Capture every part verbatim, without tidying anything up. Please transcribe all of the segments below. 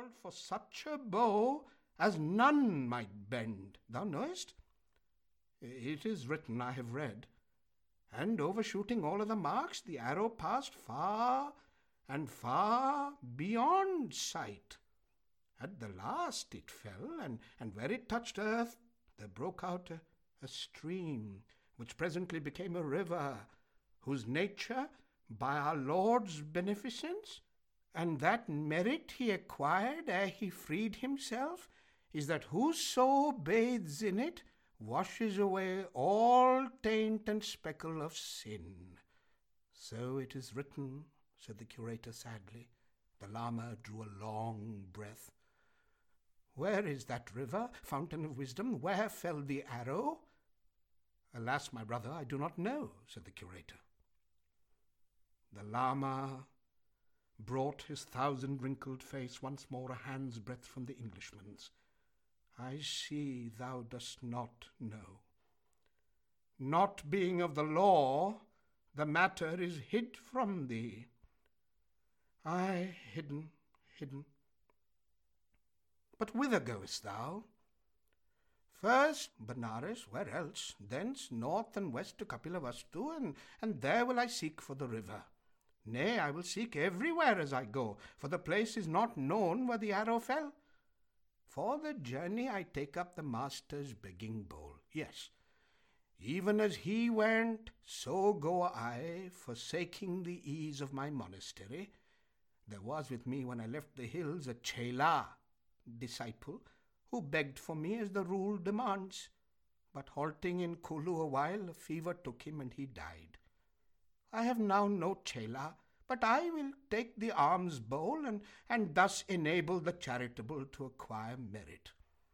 called for such a bow as none might bend. Thou knowest? It is written, I have read. And overshooting all other marks, the arrow passed far and far beyond sight. At the last it fell, and, and where it touched earth, there broke out a, a stream, which presently became a river, whose nature, by our Lord's beneficence, and that merit he acquired ere he freed himself, is that whoso bathes in it washes away all taint and speckle of sin. So it is written, said the curator sadly. The Lama drew a long breath. Where is that river, fountain of wisdom? Where fell the arrow? Alas, my brother, I do not know, said the curator. The Lama brought his thousand-wrinkled face once more a hand's breadth from the Englishman's. I see thou dost not know. Not being of the law, the matter is hid from thee. Ay, hidden, hidden. But whither goest thou? First Benares, where else? Thence north and west to Kapilavastu, and, and there will I seek for the river. Nay, I will seek everywhere as I go, for the place is not known where the arrow fell. For the journey I take up the master's begging bowl. Yes, even as he went, so go I, forsaking the ease of my monastery. There was with me when I left the hills a Chela disciple, who begged for me as the rule demands. But halting in Kulu a while, a fever took him and he died. I have now no Chela, but I will take the alms bowl and, and thus enable the charitable to acquire merit.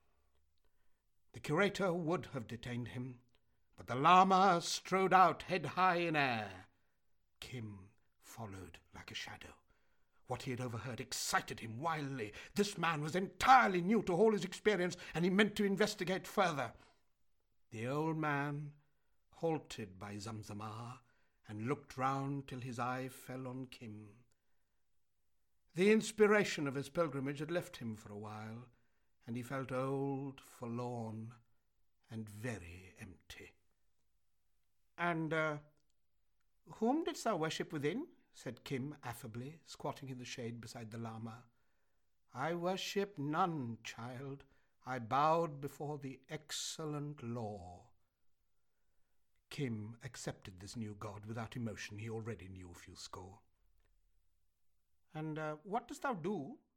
The curator would have detained him, but the Lama strode out head high in air. Kim followed like a shadow. What he had overheard excited him wildly. This man was entirely new to all his experience, and he meant to investigate further. The old man halted by Zamzamah and looked round till his eye fell on Kim. The inspiration of his pilgrimage had left him for a while, and he felt old, forlorn, and very empty. And uh, whom didst thou worship within? Said Kim affably, squatting in the shade beside the Lama. I worship none, child. I bowed before the excellent law. Kim accepted this new god without emotion. He already knew a few score. And uh, what dost thou do?